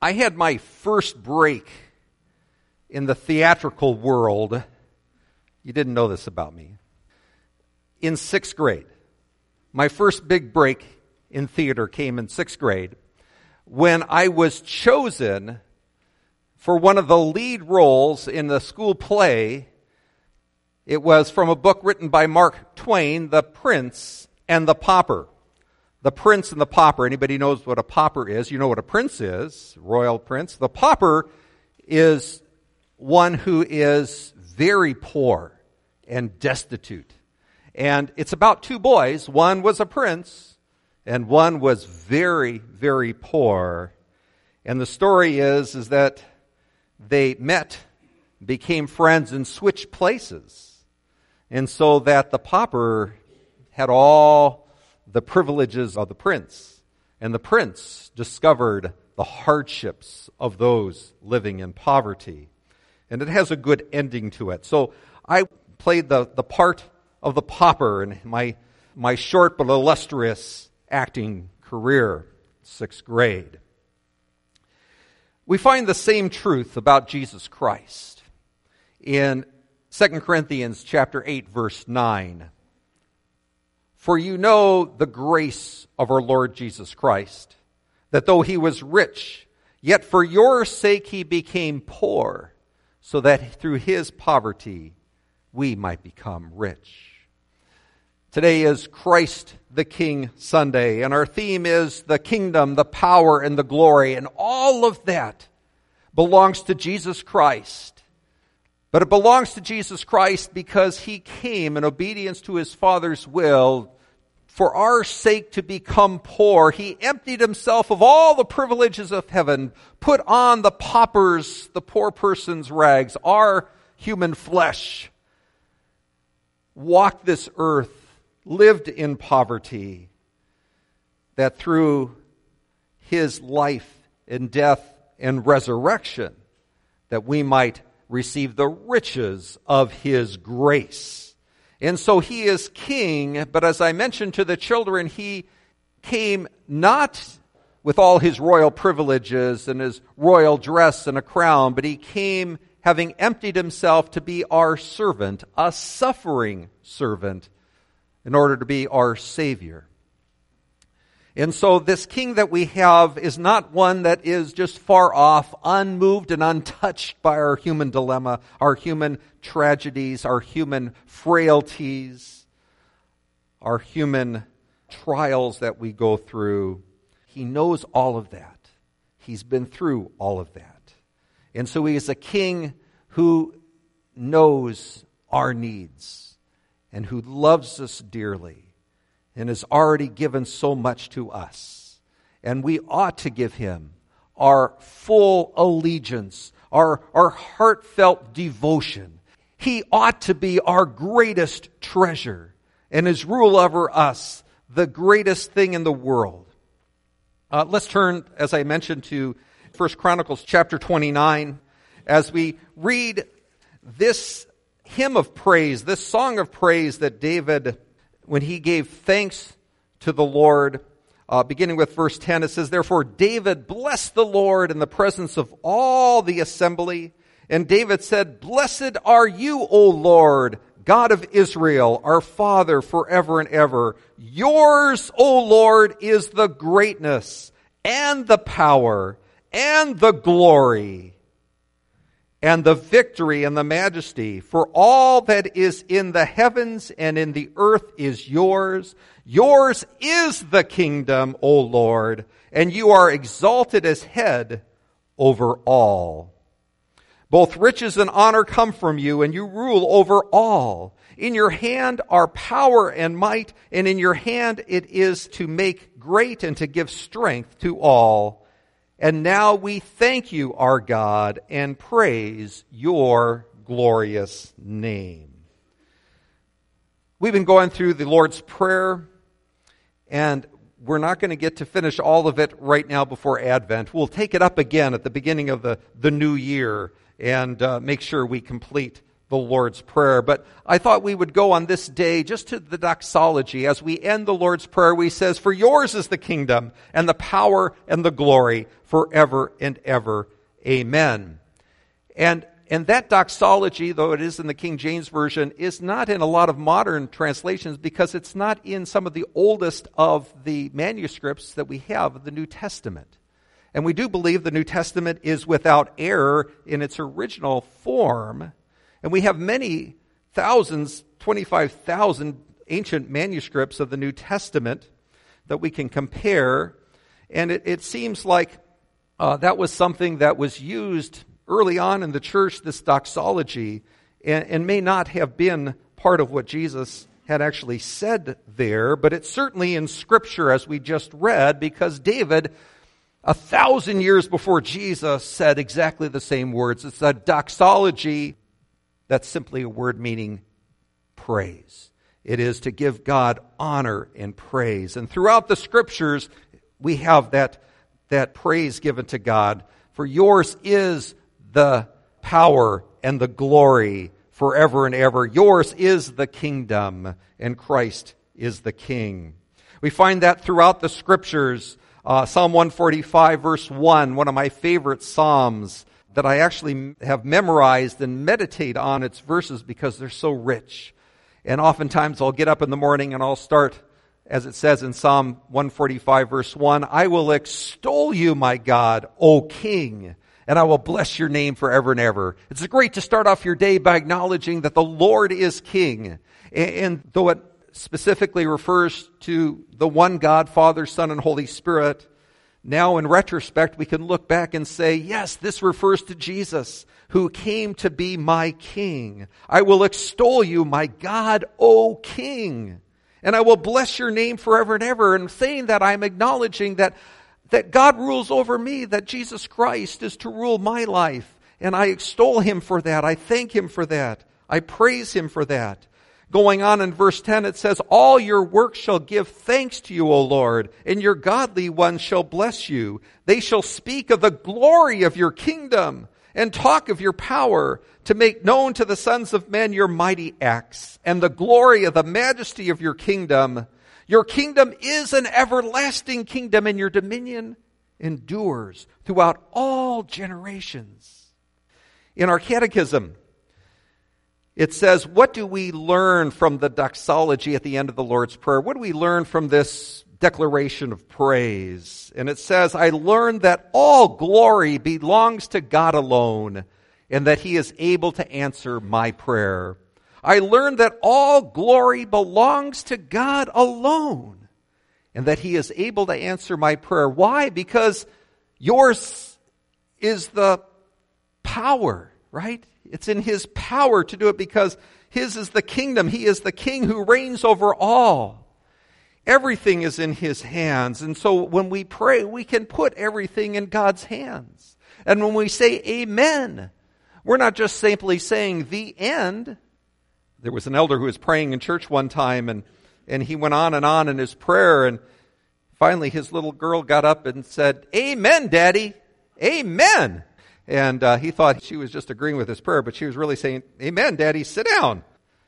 I had my first break in the theatrical world. You didn't know this about me. In 6th grade. My first big break in theater came in 6th grade when I was chosen for one of the lead roles in the school play. It was from a book written by Mark Twain, The Prince and the Pauper. The Prince and the Pauper. Anybody knows what a pauper is? You know what a prince is, royal prince. The pauper is one who is very poor and destitute. And it's about two boys. One was a prince, and one was very, very poor. And the story is that they met, became friends, and switched places. And so that the pauper had all the privileges of the prince. And the prince discovered the hardships of those living in poverty. And it has a good ending to it. So I played the part of the pauper in my short but illustrious acting career, 6th grade. We find the same truth about Jesus Christ in 2 Corinthians chapter 8, verse 9. For you know the grace of our Lord Jesus Christ, that though he was rich, yet for your sake he became poor, so that through his poverty we might become rich. Today is Christ the King Sunday, and our theme is the kingdom, the power, and the glory, and all of that belongs to Jesus Christ. But it belongs to Jesus Christ because he came in obedience to his Father's will for our sake to become poor. He emptied himself of all the privileges of heaven, put on the pauper's, the poor person's rags, our human flesh, walked this earth, lived in poverty, that through his life and death and resurrection, that we might receive the riches of his grace. And so he is king, but as I mentioned to the children, he came not with all his royal privileges and his royal dress and a crown, but he came having emptied himself to be our servant, a suffering servant, in order to be our Savior. And so this king that we have is not one that is just far off, unmoved and untouched by our human dilemma, our human tragedies, our human frailties, our human trials that we go through. He knows all of that. He's been through all of that. And so he is a king who knows our needs and who loves us dearly and has already given so much to us. And we ought to give him our full allegiance, our heartfelt devotion. He ought to be our greatest treasure, and his rule over us the greatest thing in the world. Let's turn, as I mentioned, to 1 Chronicles chapter 29, as we read this hymn of praise, this song of praise that David, when he gave thanks to the Lord, beginning with verse 10, it says, Therefore David blessed the Lord in the presence of all the assembly. And David said, Blessed are you, O Lord, God of Israel, our Father forever and ever. Yours, O Lord, is the greatness and the power and the glory and the victory and the majesty. For all that is in the heavens and in the earth is yours. Yours is the kingdom, O Lord, and you are exalted as head over all. Both riches and honor come from you, and you rule over all. In your hand are power and might, and in your hand it is to make great and to give strength to all. And now we thank you, our God, and praise your glorious name. We've been going through the Lord's Prayer, and we're not going to get to finish all of it right now before Advent. We'll take it up again at the beginning of the new year and make sure we complete the Lord's Prayer. But I thought we would go on this day just to the doxology. As we end the Lord's Prayer, we says, "For yours is the kingdom and the power and the glory forever and ever. Amen." And that doxology, though it is in the King James Version, is not in a lot of modern translations because it's not in some of the oldest of the manuscripts that we have of the New Testament. And we do believe the New Testament is without error in its original form. And we have many thousands, 25,000 ancient manuscripts of the New Testament that we can compare. And it seems like that was something that was used early on in the church, this doxology, and may not have been part of what Jesus had actually said there, but it's certainly in Scripture, as we just read, because David, 1,000 years before Jesus, said exactly the same words. It's a doxology. That's simply a word meaning praise. It is to give God honor and praise. And throughout the Scriptures, we have that praise given to God. For yours is the power and the glory forever and ever. Yours is the kingdom, and Christ is the King. We find that throughout the Scriptures. Psalm 145, verse 1, one of my favorite psalms that I actually have memorized and meditate on its verses because they're so rich. And oftentimes I'll get up in the morning and I'll start, as it says in Psalm 145, verse 1, "I will extol you, my God, O King, and I will bless your name forever and ever." It's great to start off your day by acknowledging that the Lord is King. And though it specifically refers to the one God, Father, Son, and Holy Spirit, now in retrospect we can look back and say, yes, this refers to Jesus, who came to be my King. "I will extol you, my God, O King, and I will bless your name forever and ever." And saying that, I'm acknowledging that God rules over me, that Jesus Christ is to rule my life. And I extol him for that. I thank him for that. I praise him for that. Going on in verse 10, it says, "All your works shall give thanks to you, O Lord, and your godly ones shall bless you. They shall speak of the glory of your kingdom and talk of your power, to make known to the sons of men your mighty acts and the glory of the majesty of your kingdom. Your kingdom is an everlasting kingdom, and your dominion endures throughout all generations." In our catechism, it says, what do we learn from the doxology at the end of the Lord's Prayer? What do we learn from this declaration of praise? And it says, "I learn that all glory belongs to God alone, and that he is able to answer my prayer." I learn that all glory belongs to God alone, and that he is able to answer my prayer. Why? Because yours is the power, right? It's in his power to do it, because his is the kingdom. He is the King who reigns over all. Everything is in his hands. And so when we pray, we can put everything in God's hands. And when we say amen, we're not just simply saying the end. There was an elder who was praying in church one time, and he went on in his prayer, and finally his little girl got up and said, "Amen, Daddy, amen." And he thought she was just agreeing with his prayer, but she was really saying, "Amen, Daddy, sit down."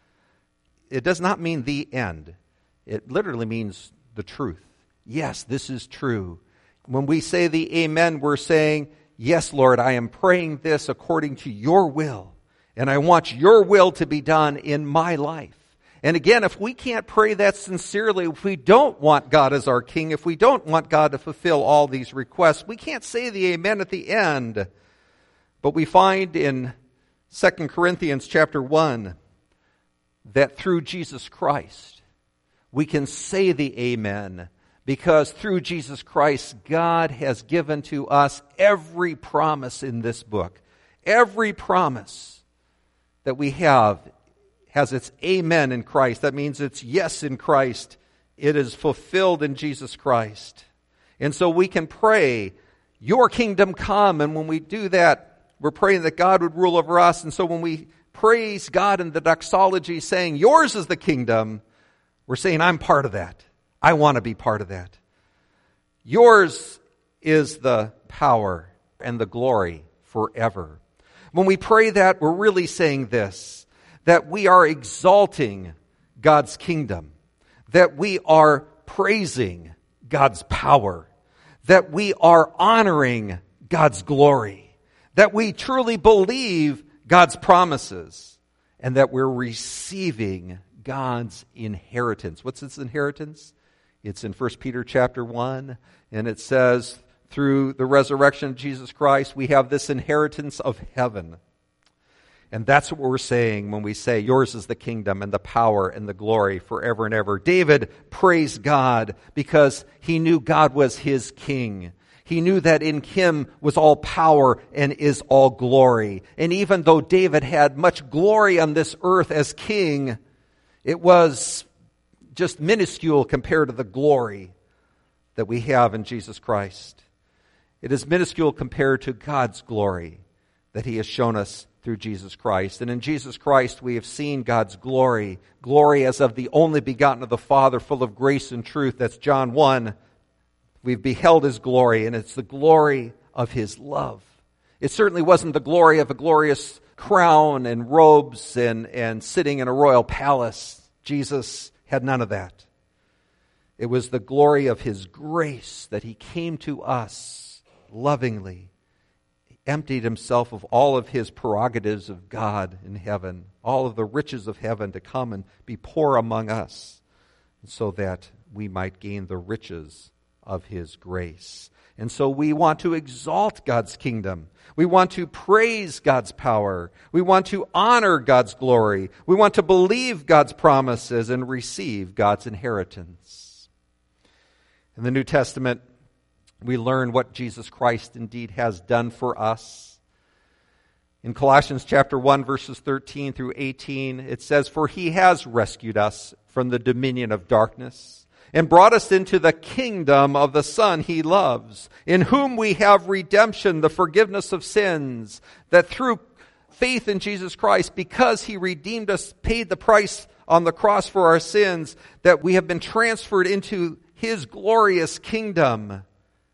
It does not mean the end. It literally means the truth. Yes, this is true. When we say the amen, we're saying, "Yes, Lord, I am praying this according to your will, and I want your will to be done in my life." And again, if we can't pray that sincerely, if we don't want God as our King, if we don't want God to fulfill all these requests, we can't say the amen at the end. But we find in 2 Corinthians chapter 1 that through Jesus Christ, we can say the amen, because through Jesus Christ, God has given to us every promise in this book. Every promise that we have has its amen in Christ. That means it's yes in Christ. It is fulfilled in Jesus Christ. And so we can pray, "Your kingdom come." And when we do that, we're praying that God would rule over us. And so when we praise God in the doxology saying, "Yours is the kingdom," we're saying, "I'm part of that. I want to be part of that." Yours is the power and the glory forever. When we pray that, we're really saying this, that we are exalting God's kingdom, that we are praising God's power, that we are honoring God's glory, that we truly believe God's promises, and that we're receiving God's inheritance. What's its inheritance? It's in 1 Peter chapter 1, and it says, through the resurrection of Jesus Christ, we have this inheritance of heaven. And that's what we're saying when we say, yours is the kingdom and the power and the glory forever and ever. David praised God because he knew God was his king. He knew that in him was all power and is all glory. And even though David had much glory on this earth as king, it was just minuscule compared to the glory that we have in Jesus Christ. It is minuscule compared to God's glory that he has shown us through Jesus Christ. And in Jesus Christ we have seen God's glory, glory as of the only begotten of the Father, full of grace and truth. That's John 1. We've beheld his glory, and it's the glory of his love. It certainly wasn't the glory of a glorious crown and robes and sitting in a royal palace. Jesus had none of that. It was the glory of his grace that he came to us lovingly, emptied himself of all of his prerogatives of God in heaven, all of the riches of heaven, to come and be poor among us, so that we might gain the riches of his grace. And so we want to exalt God's kingdom. We want to praise God's power. We want to honor God's glory. We want to believe God's promises and receive God's inheritance. In the New Testament, we learn what Jesus Christ indeed has done for us. In Colossians chapter 1, verses 13 through 18, it says, "For he has rescued us from the dominion of darkness and brought us into the kingdom of the Son he loves, in whom we have redemption, the forgiveness of sins, that through faith in Jesus Christ, because he redeemed us, paid the price on the cross for our sins, that we have been transferred into his glorious kingdom."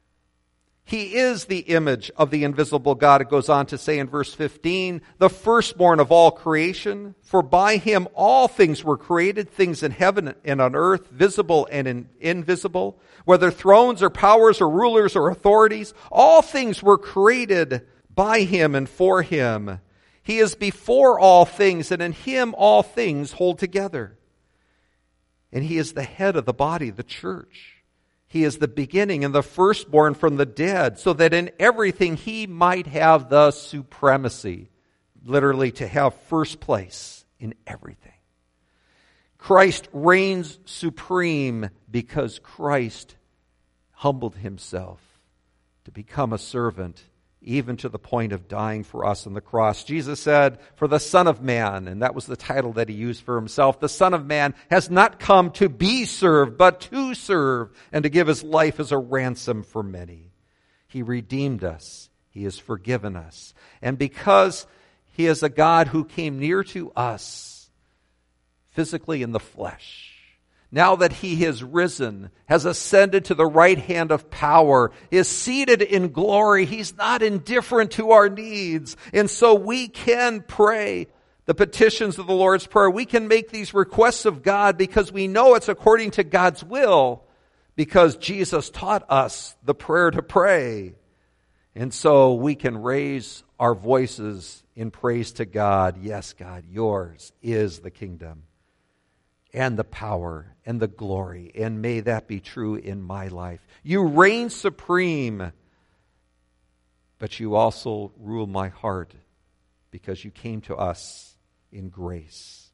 He is the image of the invisible God, it goes on to say in verse 15, "the firstborn of all creation. For by him all things were created, things in heaven and on earth, visible and invisible, whether thrones or powers or rulers or authorities. All things were created by him and for him. He is before all things, and in him all things hold together. And he is the head of the body, the church. He is the beginning and the firstborn from the dead, so that in everything he might have the supremacy." Literally, to have first place in everything. Christ reigns supreme because Christ humbled himself to become a servant, even to the point of dying for us on the cross. Jesus said, "For the Son of Man," and that was the title that he used for himself, "the Son of Man has not come to be served, but to serve, and to give his life as a ransom for many." He redeemed us. He has forgiven us. And because he is a God who came near to us, physically in the flesh, now that he has risen, has ascended to the right hand of power, is seated in glory, he's not indifferent to our needs. And so we can pray the petitions of the Lord's Prayer. We can make these requests of God because we know it's according to God's will, because Jesus taught us the prayer to pray. And so we can raise our voices in praise to God. Yes, God, yours is the kingdom and the power and the glory, and may that be true in my life. You reign supreme, but you also rule my heart because you came to us in grace.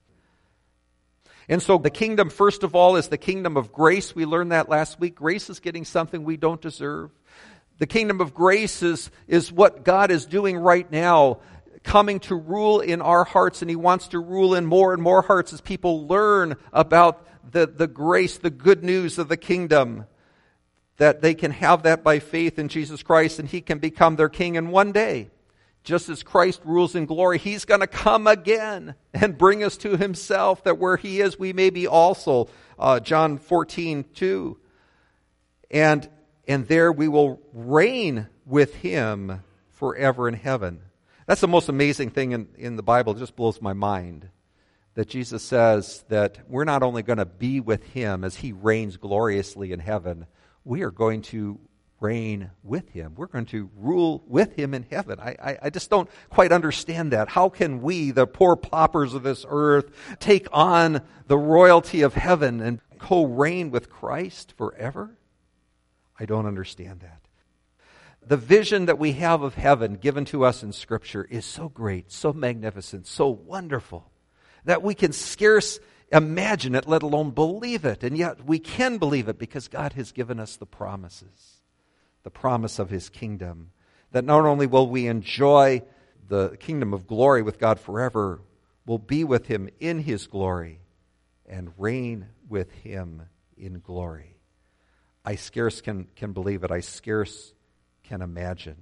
And so the kingdom, first of all, is the kingdom of grace. We learned that last week. Grace is getting something we don't deserve. The kingdom of grace is what God is doing right now, coming to rule in our hearts, and he wants to rule in more and more hearts as people learn about the grace, the good news of the kingdom, that they can have that by faith in Jesus Christ, and he can become their king. And one day, just as Christ rules in glory, he's going to come again and bring us to himself, that where he is, we may be also. John 14:2. And there we will reign with him forever in heaven. That's the most amazing thing in the Bible. It just blows my mind. that Jesus says that we're not only going to be with him as he reigns gloriously in heaven, we are going to reign with him. We're going to rule with him in heaven. I just don't quite understand that. How can we, the poor paupers of this earth, take on the royalty of heaven and co-reign with Christ forever? I don't understand that. The vision that we have of heaven given to us in Scripture is so great, so magnificent, so wonderful, that we can scarce imagine it, let alone believe it. And yet we can believe it because God has given us the promises, the promise of his kingdom, that not only will we enjoy the kingdom of glory with God forever, we'll be with him in his glory and reign with him in glory. I scarce can believe it. I scarce can imagine.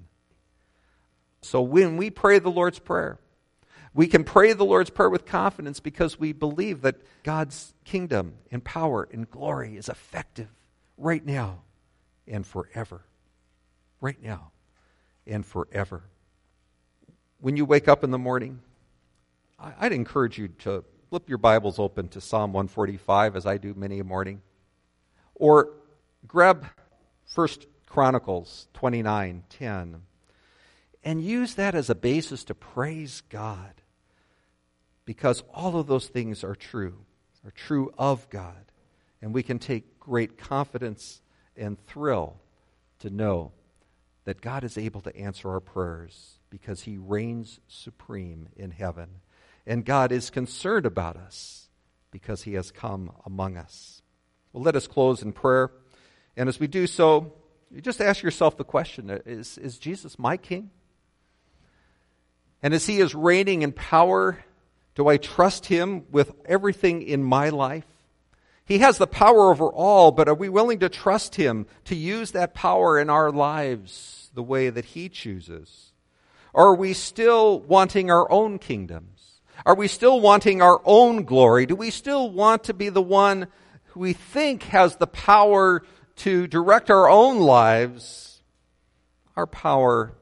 So when we pray the Lord's Prayer, we can pray the Lord's Prayer with confidence because we believe that God's kingdom and power and glory is effective right now and forever. Right now and forever. When you wake up in the morning, I'd encourage you to flip your Bibles open to Psalm 145, as I do many a morning. Or grab 1 Chronicles 29:10 and use that as a basis to praise God. Because all of those things are true of God. And we can take great confidence and thrill to know that God is able to answer our prayers because he reigns supreme in heaven. And God is concerned about us because he has come among us. Well, let us close in prayer. And as we do so, you just ask yourself the question, is Jesus my king? And as he is reigning in power, do I trust him with everything in my life? He has the power over all, but are we willing to trust him to use that power in our lives the way that he chooses? Or are we still wanting our own kingdoms? Are we still wanting our own glory? Do we still want to be the one who we think has the power to direct our own lives? Our power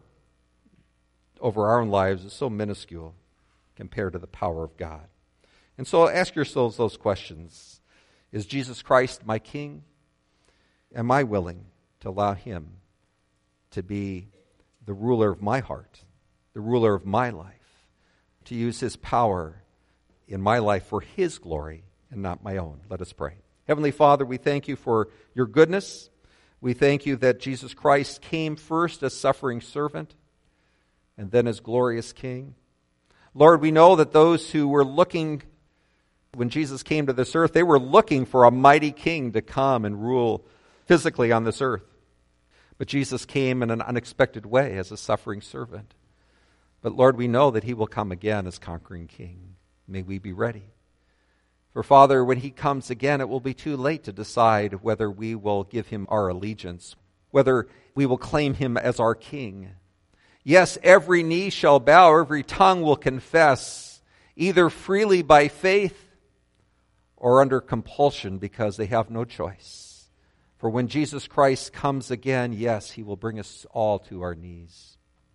over our own lives is so minuscule compared to the power of God. And so ask yourselves those questions. Is Jesus Christ my King? Am I willing to allow him to be the ruler of my heart, the ruler of my life, to use his power in my life for his glory and not my own? Let us pray. Heavenly Father, we thank you for your goodness. We thank you that Jesus Christ came first as suffering servant and then as glorious King. Lord, we know that those who were looking, when Jesus came to this earth, they were looking for a mighty king to come and rule physically on this earth. But Jesus came in an unexpected way as a suffering servant. But Lord, we know that he will come again as conquering king. May we be ready. For Father, when he comes again, it will be too late to decide whether we will give him our allegiance, whether we will claim him as our king. Yes, every knee shall bow, every tongue will confess, either freely by faith or under compulsion because they have no choice. For when Jesus Christ comes again, yes, he will bring us all to our knees.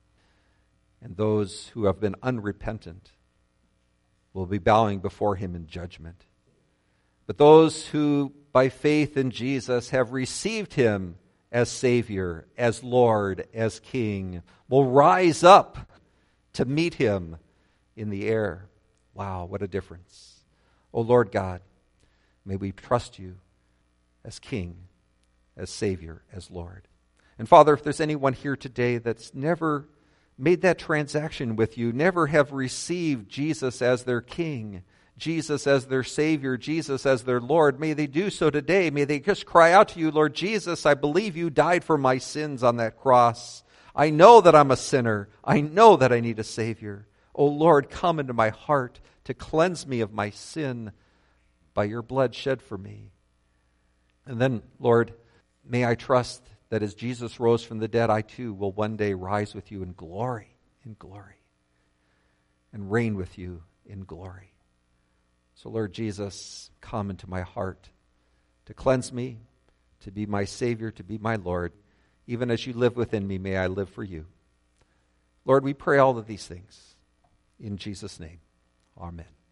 And those who have been unrepentant will be bowing before him in judgment. But those who, by faith in Jesus, have received him as Savior, as Lord, as King, will rise up to meet him in the air. Wow, what a difference. Oh Lord God, may we trust you as King, as Savior, as Lord. And Father, if there's anyone here today that's never made that transaction with you, never have received Jesus as their King, Jesus as their Savior, Jesus as their Lord, may they do so today. May they just cry out to you, Lord Jesus, I believe you died for my sins on that cross. I know that I'm a sinner. I know that I need a Savior. Oh Lord, come into my heart to cleanse me of my sin by your blood shed for me. And then, Lord, may I trust that as Jesus rose from the dead, I too will one day rise with you in glory, and reign with you in glory. So Lord Jesus, come into my heart to cleanse me, to be my Savior, to be my Lord. Even as you live within me, may I live for you. Lord, we pray all of these things in Jesus' name. Amen.